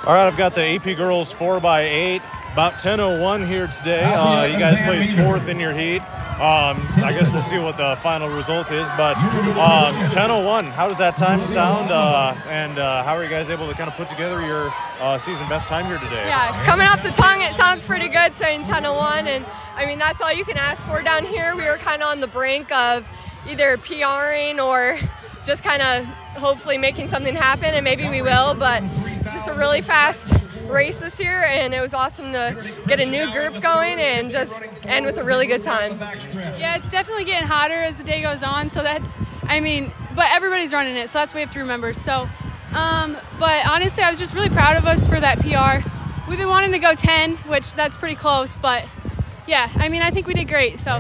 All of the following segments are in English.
All right, I've got the AP Girls 4x8, about 10:01 here today. You guys placed fourth in your heat. I guess we'll see what the final result is, but 10:01, how does that time sound? And how are you guys able to kind of put together your season best time here today? Yeah, coming off the tongue, it sounds pretty good saying 10:01, and I mean, that's all you can ask for down here. We were kind of on the brink of either PRing or just kind of hopefully making something happen, and maybe we will, but just a really fast race this year, and it was awesome to get a new group going and just end with a really good time. Yeah, it's definitely getting hotter as the day goes on, so that's, but everybody's running it, so that's what we have to remember. So, but honestly, I was just really proud of us for that PR. We've been wanting to go 10, which that's pretty close, but yeah, I think we did great, so.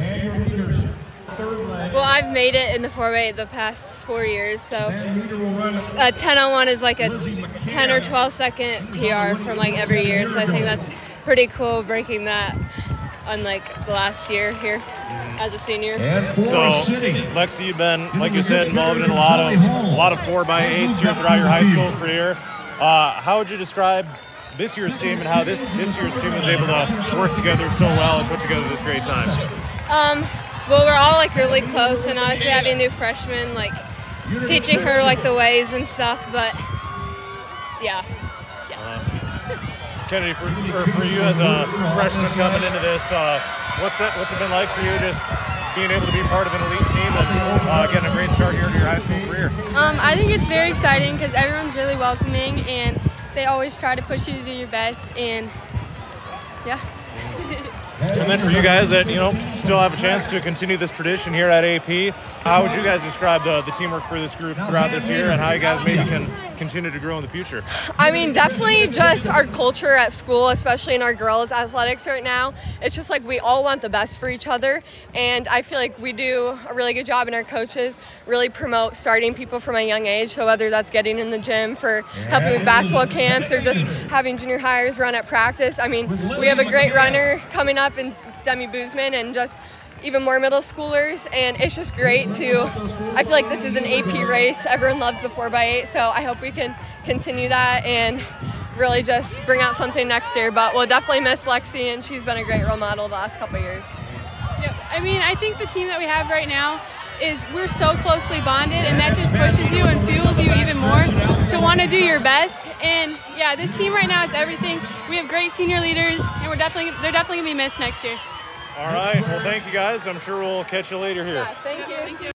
Well, I've made it in the 4x8 the past 4 years, so 10:01 is like a 10 or 12 second PR from like every year, so I think that's pretty cool breaking that unlike the last year here as a senior. So, Lexi, you've been, like you said, involved in a lot of 4x8s here throughout your high school career. How would you describe this year's team and how this year's team was able to work together so well and put together this great time? Well, we're all like really close, and obviously having a new freshman, like teaching her like the ways and stuff. But yeah. Kennedy, for you as a freshman coming into this, what's it been like for you just being able to be part of an elite team and getting a great start here to your high school career? I think it's very exciting because everyone's really welcoming and they always try to push you to do your best, and yeah. And then for you guys that, still have a chance to continue this tradition here at AP, how would you guys describe the teamwork for this group throughout this year and how you guys maybe can continue to grow in the future? Definitely just our culture at school, especially in our girls' athletics right now. It's just like we all want the best for each other, and I feel like we do a really good job, and our coaches really promote starting people from a young age. So whether that's getting in the gym for helping with basketball camps or just having junior hires run at practice. We have a great runner coming up in Demi Boozman, and just even more middle schoolers, and it's just great I feel like this is an AP race. Everyone loves the 4x8, so I hope we can continue that and really just bring out something next year. But we'll definitely miss Lexi, and she's been a great role model the last couple of years. Yeah, I think the team that we have right now is we're so closely bonded, and that just pushes you and fuels you even more to want to do your best. And yeah, this team right now is everything. We have great senior leaders, and they're definitely going to be missed next year. All right. Well, thank you guys. I'm sure we'll catch you later here. Yeah, thank you.